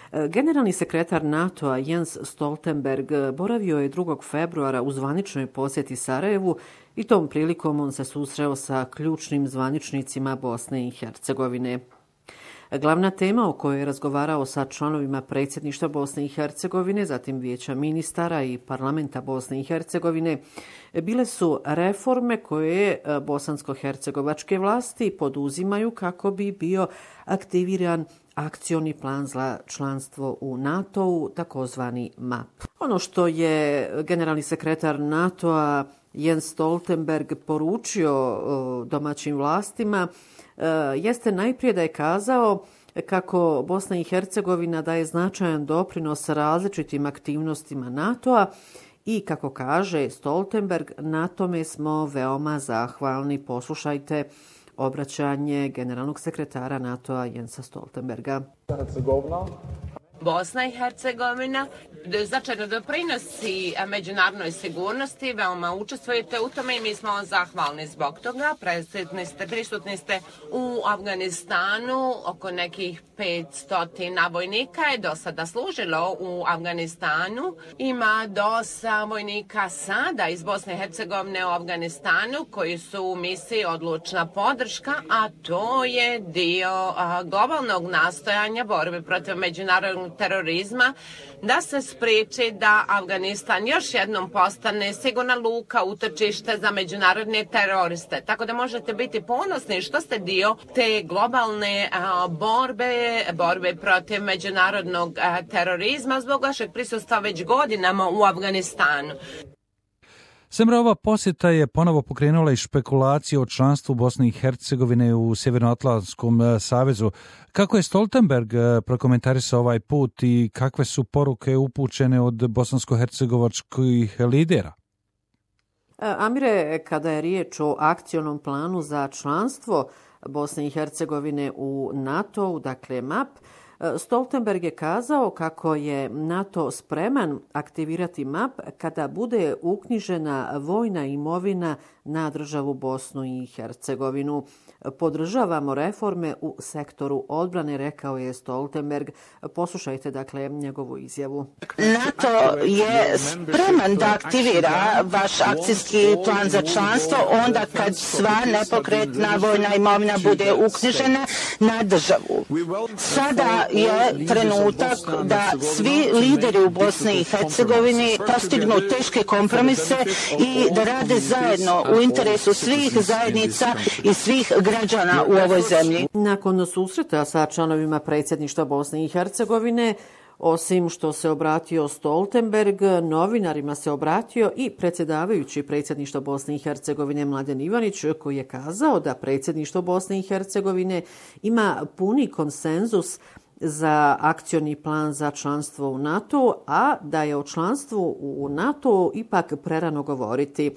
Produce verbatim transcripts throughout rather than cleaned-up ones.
Generalni sekretar NATO-a Jens Stoltenberg boravio je drugog februara u zvaničnoj posjeti Sarajevu i tom prilikom on se susreo sa ključnim zvaničnicima Bosne i Hercegovine. Glavna tema o kojoj je razgovarao sa članovima predsjedništva Bosne i Hercegovine, zatim vijeća ministara i parlamenta Bosne i Hercegovine, bile su reforme koje bosansko-hercegovačke vlasti poduzimaju kako bi bio aktiviran akcioni plan za članstvo u NATO-u, takozvani map. Ono što je generalni sekretar NATO-a Jens Stoltenberg poručio domaćim vlastima jeste najprije da je kazao kako Bosna i Hercegovina daje značajan doprinos različitim aktivnostima NATO-a i kako kaže Stoltenberg, na tome smo veoma zahvalni. Poslušajte obraćanje generalnog sekretara NATO-a Jensa Stoltenberga. Bosna i Hercegovina značajno doprinosi međunarodnoj sigurnosti, veoma učestvujete u tome i mi smo zahvalni zbog toga. Prisutni ste, prisutni ste u Afganistanu, oko nekih petsto vojnika je do sada služilo u Afganistanu. Ima dosta vojnika sada iz Bosne i Hercegovine u Afganistanu koji su u misiji odlučna podrška, a to je dio globalnog nastojanja borbe protiv međunarodnog terorizma, da se spriječi da Afganistan još jednom postane sigurna luka, utočište za međunarodne teroriste. Tako da možete biti ponosni što ste dio te globalne a, borbe, borbe protiv međunarodnog a, terorizma zbog vašeg prisustva već godinama u Afganistanu. Semra, ova posjeta je ponovo pokrenula i špekulacije o članstvu Bosne i Hercegovine u Sjevernoatlantskom savezu. Kako je Stoltenberg prokomentarisao ovaj put i kakve su poruke upućene od bosansko-hercegovačkih lidera? Amire, kada je riječ o akcionom planu za članstvo Bosne i Hercegovine u NATO, dakle map, Stoltenberg je kazao kako je NATO spreman aktivirati map kada bude uknjižena vojna imovina na državu Bosnu i Hercegovinu. Podržavamo reforme u sektoru odbrane, rekao je Stoltenberg. Poslušajte dakle njegovu izjavu. NATO je spreman da aktivira vaš akcijski plan za članstvo onda kad sva nepokretna vojna imovina bude uknjižena na državu. Sada je trenutak da svi lideri u Bosni i Hercegovini postignu teške kompromise i da rade zajedno u interesu svih zajednica i svih građana u ovoj zemlji. Nakon susreta sa članovima predsjedništva Bosne i Hercegovine, osim što se obratio Stoltenberg, novinarima se obratio i predsjedavajući predsjedništva Bosne i Hercegovine Mladen Ivanić, koji je kazao da predsjedništvo Bosne i Hercegovine ima puni konsenzus za akcioni plan za članstvo u NATO, a da je o članstvu u NATO ipak prerano govoriti.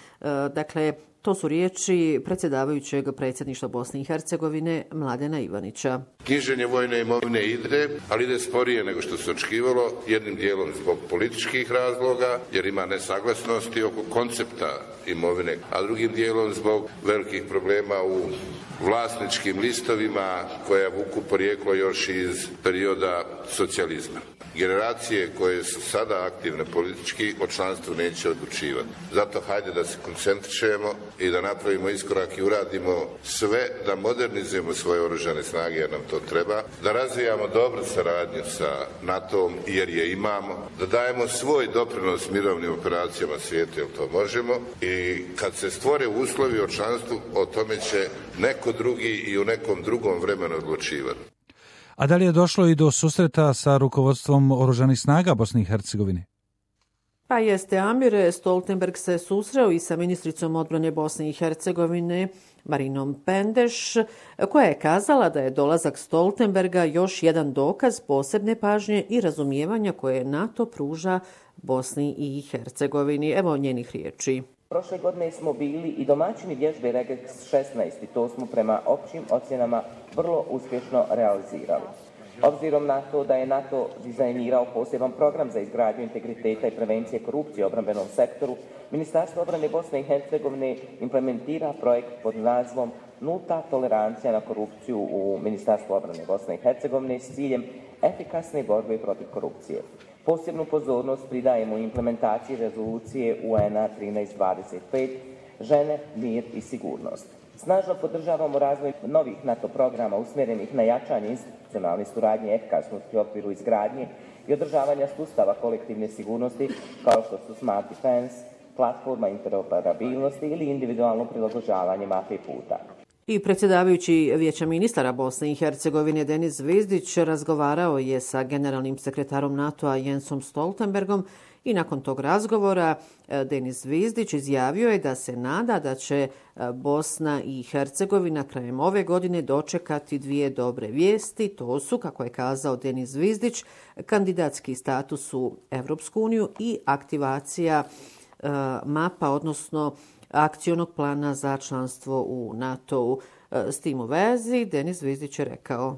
Dakle, to su riječi predsjedavajućeg predsjedništva Bosne i Hercegovine Mladena Ivanića. Knjiženje vojne imovine ide, ali ide sporije nego što se očekivalo, jednim dijelom zbog političkih razloga, jer ima nesaglasnosti oko koncepta imovine, a drugim dijelom zbog velikih problema u vlasničkim listovima koja vuku porijeklo još iz perioda socijalizma. Generacije koje su sada aktivne politički o članstvu neće odlučivati. Zato hajde da se koncentrišemo i da napravimo iskorak i uradimo sve da modernizujemo svoje oružane snage jer nam to treba, da razvijamo dobru saradnju sa NATO-om jer je imamo, da dajemo svoj doprinos mirovnim operacijama svijetu jer to možemo i kad se stvore uslovi o članstvu o tome će neko drugi i u nekom drugom vremenu odlučivati. A da li je došlo i do susreta sa rukovodstvom oružanih snaga Bosne i Hercegovine? Pa jeste, Amir. Stoltenberg se susreo i sa ministricom odbrane Bosne i Hercegovine Marinom Pendeš, koja je kazala da je dolazak Stoltenberga još jedan dokaz posebne pažnje i razumijevanja koje NATO pruža Bosni i Hercegovini. Evo njenih riječi. Prošle godine smo bili i domaćini vježbe Regex šesnaest i to smo prema općim ocjenama vrlo uspješno realizirali. Obzirom na to da je NATO dizajnirao poseban program za izgradnju integriteta i prevencije korupcije u obrambenom sektoru, Ministarstvo obrane Bosne i Hercegovine implementira projekt pod nazivom Nulta tolerancija na korupciju u Ministarstvu obrane Bosne i Hercegovine s ciljem efikasne borbe protiv korupcije. Posebnu pozornost pridajemo implementaciji rezolucije U N A trinaest dvadeset pet žene, mir i sigurnost. Snažno podržavamo razvoj novih NATO programa usmjerenih na jačanje institucionalne suradnje i efikasnosti u okviru izgradnje i održavanja sustava kolektivne sigurnosti kao što su Smart Defense, platforma interoperabilnosti ili individualno prilagođavanje mape puta. I predsjedavajući Vijeća ministara Bosne i Hercegovine Denis Zvizdić razgovarao je sa generalnim sekretarom NATO-a Jensom Stoltenbergom i nakon tog razgovora Denis Zvizdić izjavio je da se nada da će Bosna i Hercegovina krajem ove godine dočekati dvije dobre vijesti. To su, kako je kazao Denis Zvizdić, kandidatski status u Evropsku uniju i aktivacija uh, mapa, odnosno akcionog plana za članstvo u NATO-u. S tim u vezi Denis Zvizdić je rekao: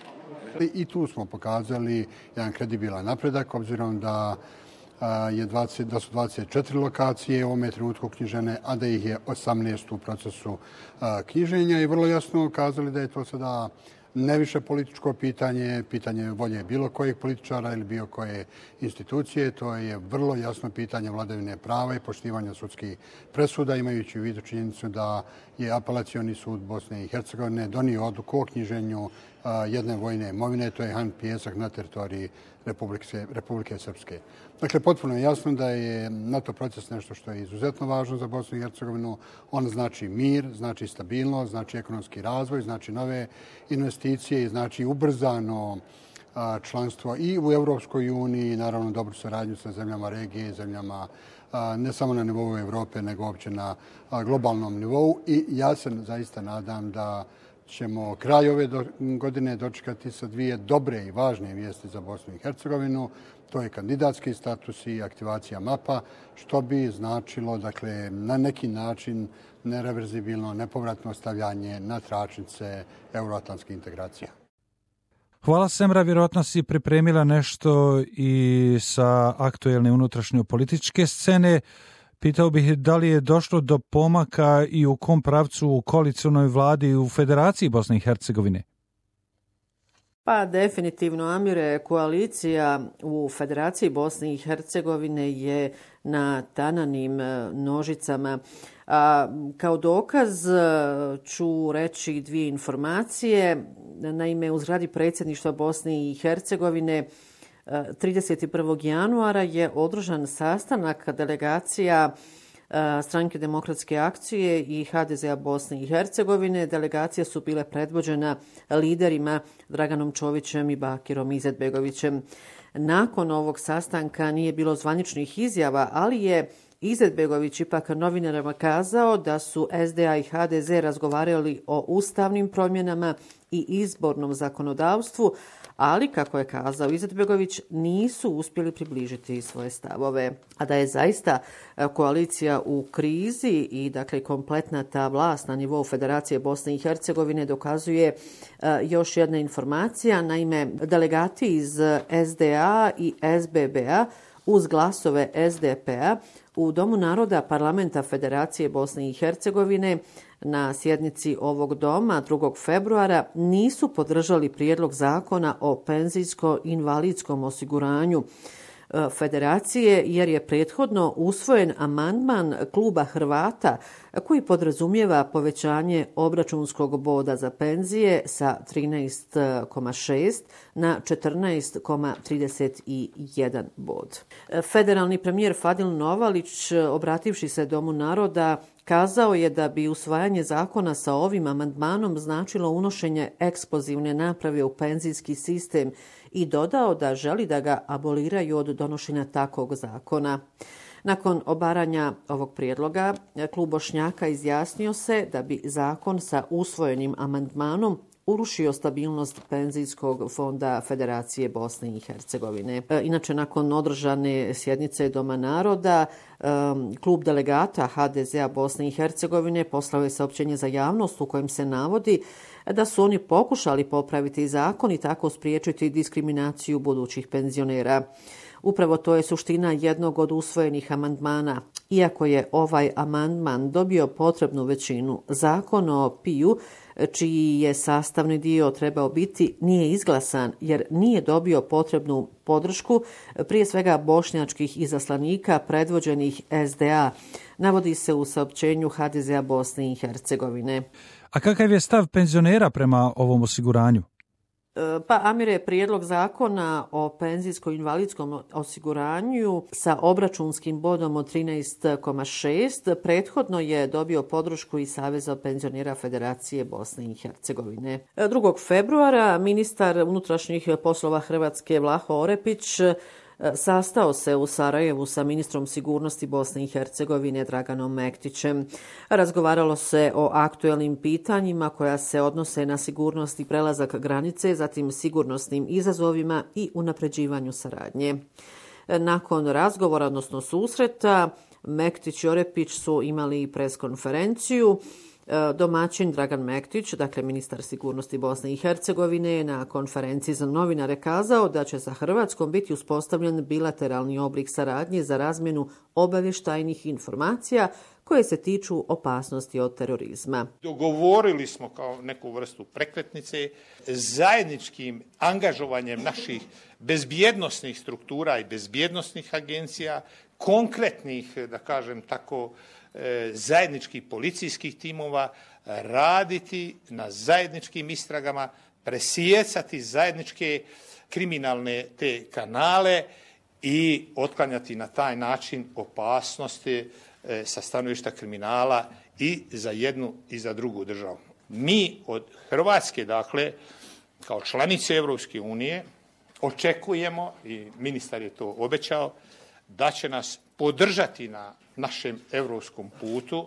I tu smo pokazali jedan kredibilan napredak, obzirom da, je dvadeset, da su dvadeset četiri lokacije u ovome trenutku knjižene, a da ih je osamnaest u procesu knjiženja i vrlo jasno kazali da je to sada ne više političko pitanje, pitanje volje bilo kojeg političara ili bilo koje institucije. To je vrlo jasno pitanje vladavine prava i poštivanja sudskih presuda, imajući u vidu činjenicu da je Apelacioni sud Bosne i Hercegovine donio odluku o knjiženju jedne vojne imovine, to je Han Pijesak na teritoriji Republike, Republike Srpske. Dakle, potpuno je jasno da je NATO proces nešto što je izuzetno važno za Bosnu i Hercegovinu. On znači mir, znači stabilnost, znači ekonomski razvoj, znači nove investicije i znači ubrzano članstvo i u Europskoj uniji, naravno dobru saradnju sa zemljama regije, zemljama ne samo na nivou Europe, nego uopće na globalnom nivou. I ja se zaista nadam da ćemo kraj ove do, godine dočekati sa dvije dobre i važne vijesti za Bosnu i Hercegovinu. To je kandidatski status i aktivacija mapa, što bi značilo, dakle, na neki način nereverzibilno, nepovratno stavljanje na tračnice euroatlantskih integracija. Hvala, Semra, vjerojatno si pripremila nešto i sa aktuelne unutrašnje političke scene. Pitao bih da li je došlo do pomaka i u kom pravcu u koalicionoj vladi u Federaciji Bosne i Hercegovine? Pa definitivno, Amire, koalicija u Federaciji Bosne i Hercegovine je na tananim nožicama. A, kao dokaz ću reći dvije informacije. Naime, u zgradi predsjedništva Bosne i Hercegovine trideset prvog januara je održan sastanak delegacija Stranke demokratske akcije i H D Z-a Bosne i Hercegovine. Delegacije su bile predvođena liderima Draganom Čovićem i Bakirom Izetbegovićem. Nakon ovog sastanka nije bilo zvaničnih izjava, ali je Izetbegović ipak novinarima kazao da su S D A i H D Z razgovarali o ustavnim promjenama i izbornom zakonodavstvu, ali, kako je kazao Izetbegović, nisu uspjeli približiti svoje stavove. A da je zaista koalicija u krizi i, dakle, kompletna ta vlast na nivou Federacije Bosne i Hercegovine dokazuje još jedna informacija. Naime, delegati iz S D A i S B B-a uz glasove S D P-a u Domu naroda Parlamenta Federacije Bosne i Hercegovine na sjednici ovog doma drugog februara nisu podržali prijedlog zakona o penzijsko-invalidskom osiguranju Federacije, jer je prethodno usvojen amandman kluba Hrvata koji podrazumijeva povećanje obračunskog boda za penzije sa trinaest zarez šest na četrnaest zarez trideset jedan bod. Federalni premijer Fadil Novalić, obrativši se Domu naroda, kazao je da bi usvajanje zakona sa ovim amandmanom značilo unošenje eksplozivne naprave u penzijski sistem i dodao da želi da ga aboliraju od donošenja takvog zakona. Nakon obaranja ovog prijedloga, klub Bošnjaka izjasnio se da bi zakon sa usvojenim amandmanom urušio stabilnost penzijskog fonda Federacije Bosne i Hercegovine. Inače, nakon održane sjednice Doma naroda, klub delegata H D Z-a Bosne i Hercegovine poslao je saopćenje za javnost u kojem se navodi da su oni pokušali popraviti zakon i tako spriječiti diskriminaciju budućih penzionera. Upravo to je suština jednog od usvojenih amandmana. Iako je ovaj amandman dobio potrebnu većinu, zakon o P I U čiji je sastavni dio trebao biti, nije izglasan jer nije dobio potrebnu podršku, prije svega bošnjačkih izaslanika predvođenih S D A, navodi se u saopćenju H D Z-a Bosne i Hercegovine. A kakav je stav penzionera prema ovom osiguranju? Pa, Amire, prijedlog zakona o penzijsko-invalidskom osiguranju sa obračunskim bodom od trinaest zarez šest prethodno je dobio podršku i Saveza penzionera Federacije Bosne i Hercegovine. drugog februara ministar unutrašnjih poslova Hrvatske Vlaho Orepić sastao se u Sarajevu sa ministrom sigurnosti Bosne i Hercegovine Draganom Mektićem. Razgovaralo se o aktuelnim pitanjima koja se odnose na sigurnost i prelazak granice, zatim sigurnosnim izazovima i unapređivanju saradnje. Nakon razgovora, odnosno susreta, Mektić i Orepić su imali preskonferenciju. Domaćin Dragan Mektić, dakle ministar sigurnosti Bosne i Hercegovine, je na konferenciji za novinare kazao da će sa Hrvatskom biti uspostavljen bilateralni oblik saradnje za razmjenu obavještajnih informacija koje se tiču opasnosti od terorizma. Dogovorili smo kao neku vrstu prekretnice zajedničkim angažovanjem naših bezbjednosnih struktura i bezbjednosnih agencija, konkretnih, da kažem tako, zajedničkih policijskih timova, raditi na zajedničkim istragama, presijecati zajedničke kriminalne te kanale i otklanjati na taj način opasnosti sa stanovišta kriminala i za jednu i za drugu državu. Mi od Hrvatske, dakle, kao članice Europske unije, očekujemo, i ministar je to obećao, da će nas podržati na našem europskom putu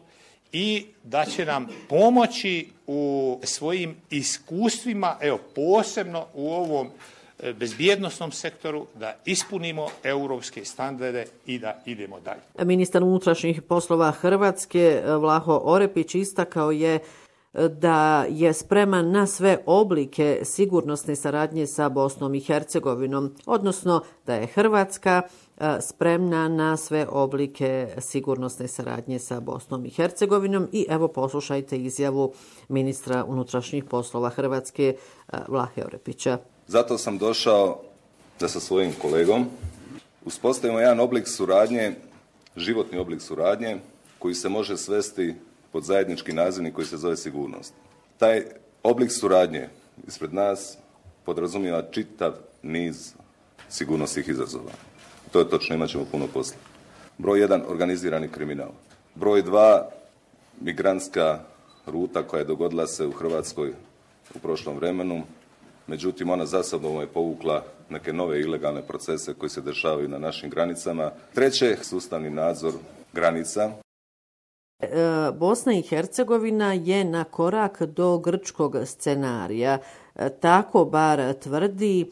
i da će nam pomoći u svojim iskustvima, evo posebno u ovom bezbjednosnom sektoru, da ispunimo europske standarde i da idemo dalje. Ministar unutrašnjih poslova Hrvatske Vlaho Orepić istakao je da je spreman na sve oblike sigurnosne saradnje sa Bosnom i Hercegovinom, odnosno da je Hrvatska spremna na sve oblike sigurnosne saradnje sa Bosnom i Hercegovinom. I evo poslušajte izjavu ministra unutrašnjih poslova Hrvatske Vlahe Orepića. Zato sam došao da sa svojim kolegom uspostavimo jedan oblik suradnje, životni oblik suradnje koji se može svesti pod zajednički nazivnik koji se zove sigurnost. Taj oblik suradnje ispred nas podrazumijeva čitav niz sigurnosnih izazova. To je točno, imat ćemo puno posla. Broj jedan, organizirani kriminal. Broj dva, migrantska ruta koja je dogodila se u Hrvatskoj u prošlom vremenu. Međutim, ona za sobom je povukla neke nove ilegalne procese koji se dešavaju na našim granicama. Treće, sustavni nadzor granica. Bosna i Hercegovina je na korak do grčkog scenarija. Tako bar tvrdi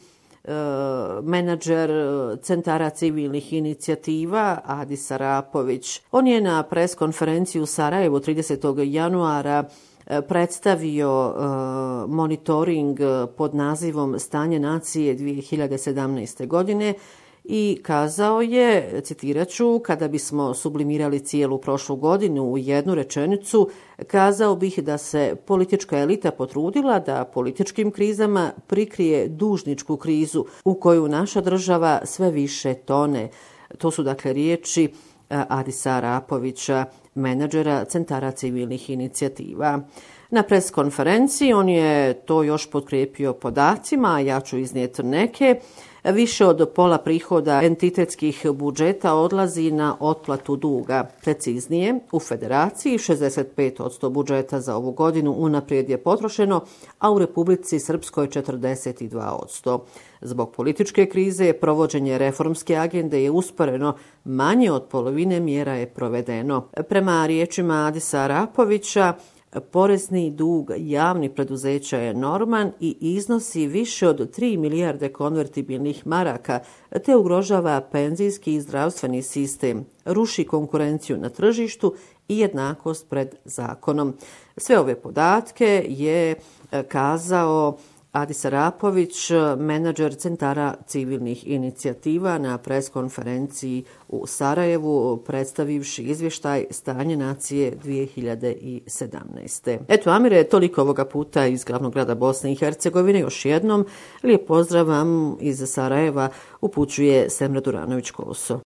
menadžer centara civilnih inicijativa Adis Arapović. On je na preskonferenciji u Sarajevu tridesetog januara predstavio monitoring pod nazivom Stanje nacije dvije hiljade sedamnaeste. godine i kazao je, citirat ću, kada bismo sublimirali cijelu prošlu godinu u jednu rečenicu, kazao bih da se politička elita potrudila da političkim krizama prikrije dužničku krizu u koju naša država sve više tone. To su dakle riječi Adisa Arapovića, menadžera centara civilnih inicijativa. Na preskonferenciji on je to još potkrijepio podacima, a ja ću iznijeti neke. Više od pola prihoda entitetskih budžeta odlazi na otplatu duga. Preciznije, u Federaciji šezdeset pet posto budžeta za ovu godinu unaprijed je potrošeno, a u Republici Srpskoj četrdeset dva posto. Zbog političke krize provođenje reformske agende je usporeno, manje od polovine mjera je provedeno. Prema riječima Adisa Arapovića, porezni dug javnih preduzeća je enorman i iznosi više od tri milijarde konvertibilnih maraka, te ugrožava penzijski i zdravstveni sistem, ruši konkurenciju na tržištu i jednakost pred zakonom. Sve ove podatke je kazao Adis Arapović, menadžer centara civilnih inicijativa, na preskonferenciji u Sarajevu, predstavivši izvještaj Stanje nacije dvije hiljade sedamnaeste. Eto, Amire, toliko ovoga puta iz glavnog grada Bosne i Hercegovine. Još jednom lijep pozdrav vam iz Sarajeva upućuje Semra Duranović-Koso.